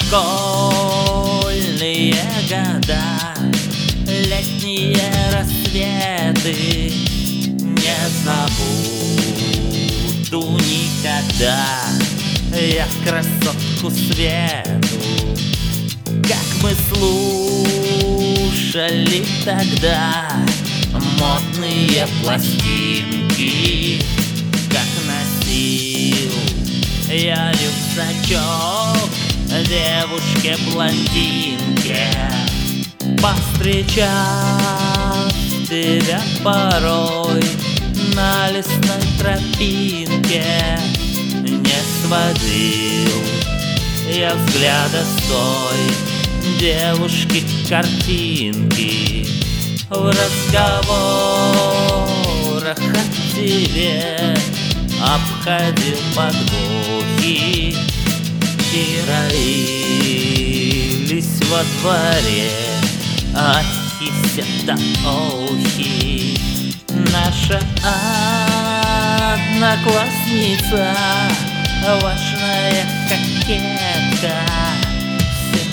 Школьные года, летние рассветы не забуду никогда я красотку Свету. Как мы слушали тогда модные пластинки, как носил я рюкзачок девушке-блондинке. Повстречав тебя порой на лесной тропинке, не сводил я взгляда с той девушки-картинки. В разговорах о тебе обходил подвохи, и роились во дворе ахи-сята-охи. Наша одноклассница, важная кокетка, всем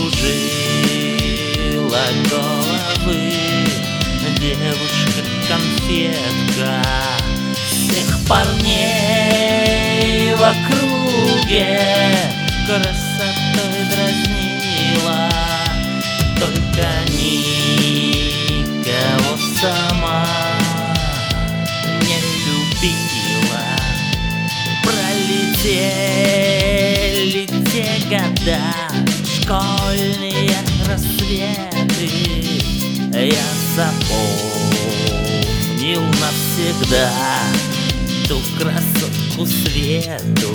кружила головы девушка-конфетка. Всех парней в округе красотой дразнила, только никого сама не любила. Пролетели те года, школьные рассветы, я запомнил навсегда ту красотку Свету.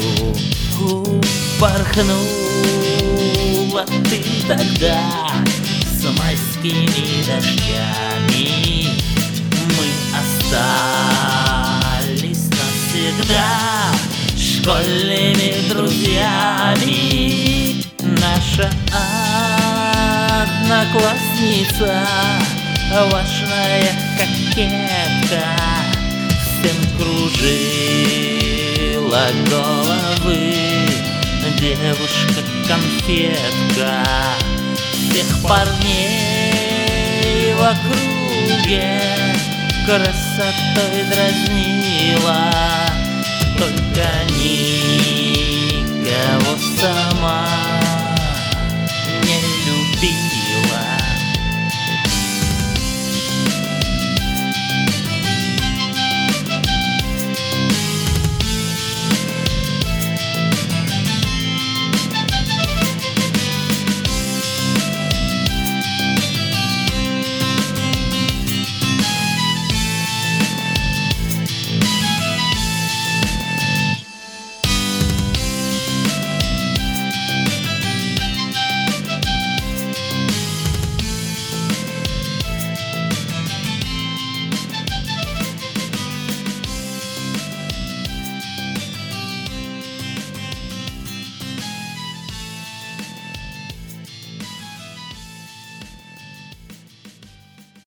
Упорхнула ты тогда с майскими дождями, мы остались навсегда школьными друзьями. Наша одноклассница, важная кокетка, всем кружила головы девушка-конфетка. Всех парней в округе красотой дразнила, только никого сама